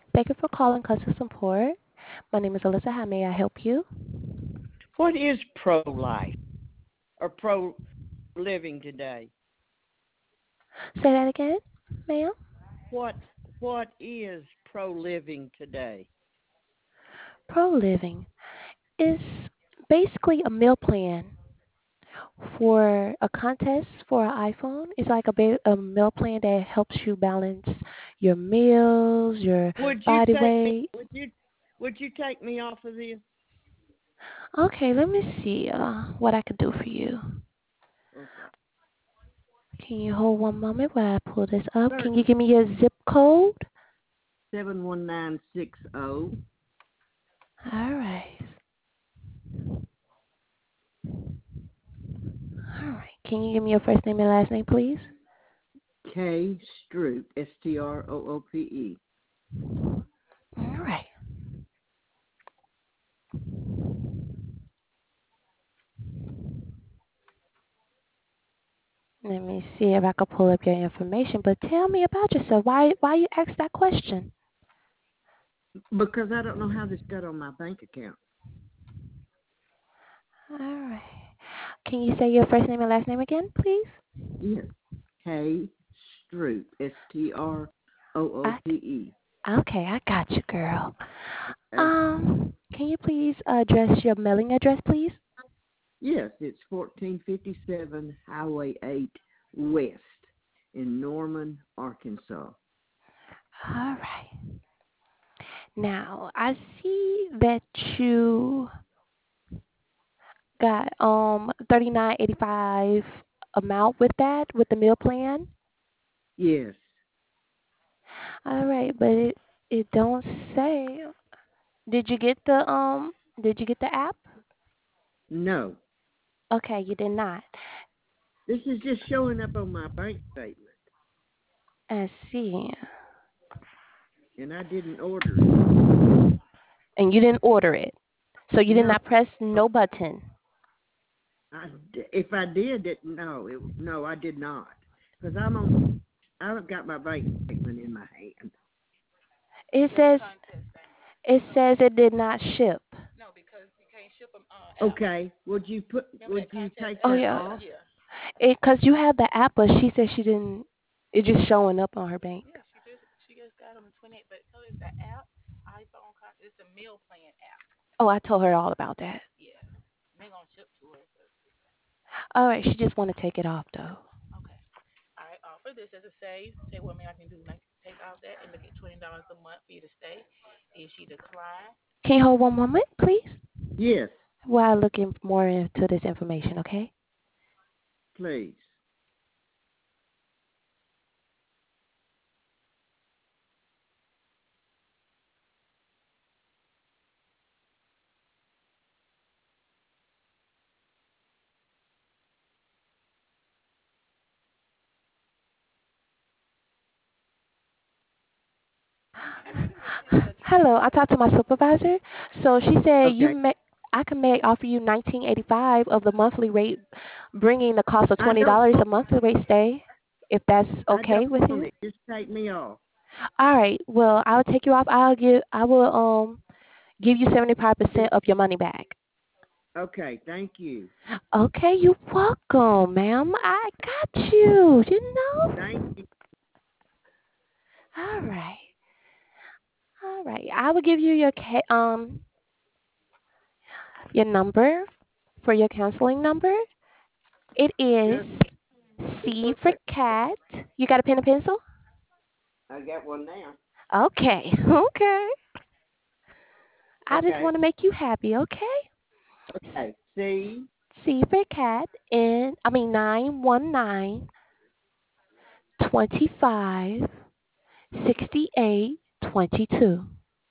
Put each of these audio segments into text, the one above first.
Thank you for calling customer support. My name is Alyssa. How may I help you? What is pro-life or pro-living today? Say that again, ma'am. What what is pro-living today? Pro Living is basically a meal plan for a contest for an iPhone. It's like a meal plan that helps you balance your meals, your Would you body take me? weight. Would you take me off of this? Okay, let me see what I can do for you. Okay. Can you hold one moment while I pull this up? Can you Certainly. give me your zip code? 71960. All right. All right. Can you give me your first name and last name, please? K Stroop, Stroope. All right. Let me see if I can pull up your information. But tell me about yourself. Why you asked that question? Because I don't know how this got on my bank account. All right. Can you say your first name and last name again, please? Yes. K Stroop, I, Stroope. okay, I got you, girl. Okay. Can you please address your mailing address, please? Yes, it's 1457 Highway 8 West in Norman, Arkansas. All right. Now I see that you got 39.85 amount with that with the meal plan. Yes. All right, but it don't say. Did you get the app? No. Okay, you did not. This is just showing up on my bank statement, I see. and I didn't order it. And you didn't order it. So you did No. not press no button. If I did it, no, I did not. Because I've got my bank statement in my hand. It says it did not ship. Okay. Would you take Oh that yeah, off? it because you have the app, but she said she didn't. It's just showing up on her bank. Oh, I told her all about that. All right, she just want to take it off though. Can you hold one moment, please? Yes, While looking more into this information, okay? please. Hello, I talked to my supervisor. So she said Okay. I can make offer you 19.85 of the monthly rate, bringing the cost of I don't $20 a want. monthly rate stay, if that's I don't okay with want you. it. Just take me off. All right. Well, I'll take you off. I will give you 75% of your money back. Okay. Thank you. Okay, you're welcome, ma'am. I got you. You know. Thank you. All right. All right. I will give you your number for your counseling number. It is Just C one for second. cat. You got a pen and pencil? I got one now. Okay. Okay. I just Okay. want to make you happy, okay? Okay. C. C for cat and I mean 919-25-68-22.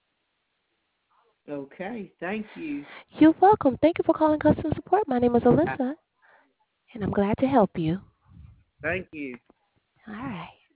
Okay. Thank you. You're welcome. Thank you for calling customer support. My name is Uh, Alyssa, and I'm glad to help you. Thank you. All right.